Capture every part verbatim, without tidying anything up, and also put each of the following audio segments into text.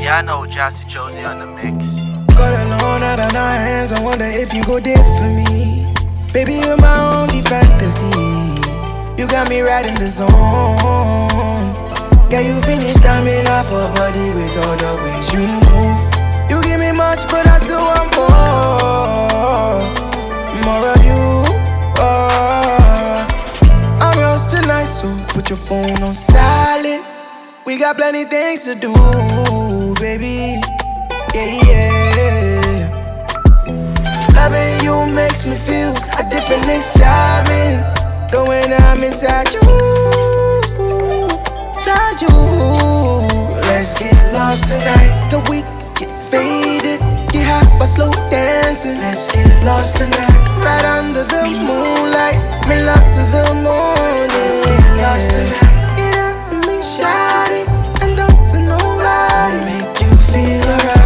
Yeah, I know Jassy Josie on the mix. Got alone out of our hands, I wonder if you go there for me. Baby, you're my only fantasy. You got me right in the zone. Yeah, you finished timing off a body with all the ways you move. You give me much, but I still want more. More of you. Oh. I'm yours tonight, so put your phone on silent. We got plenty things to do, baby. Yeah, yeah. Loving you makes me feel a different excitement. Though when I'm inside you, inside you. Let's get lost tonight. The week get faded, get hot by slow dancing. Let's get lost tonight. Right under the moonlight, make love to the morning. Let's get lost tonight. Get up and me shawty, and don't tell nobody. Make you feel alright.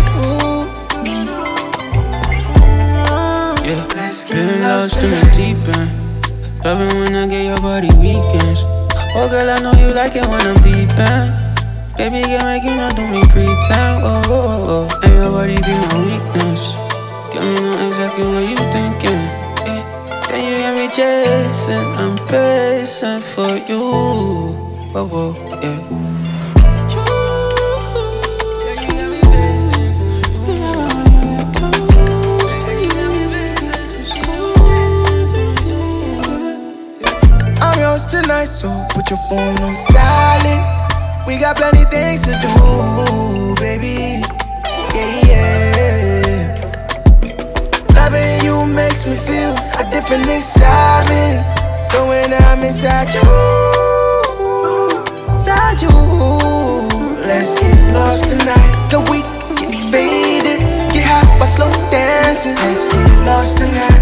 Yeah, been lost in the deep end. Loving when I get your body weekends. Oh girl, I know you like it when I'm deep end. Baby, girl, make you not do me pretend. Oh, oh, oh, oh. And your body be my weakness. Girl, me know exactly what you thinking. Yeah, then you got me chasing. I'm pacing for you. Oh, oh, yeah. Tonight, so put your phone on silent. We got plenty things to do, baby. Yeah, yeah. Loving you makes me feel a different excitement. Though when I'm inside you, inside you. Let's get lost tonight. The week get faded, get hot by slow dancing. Let's get lost tonight.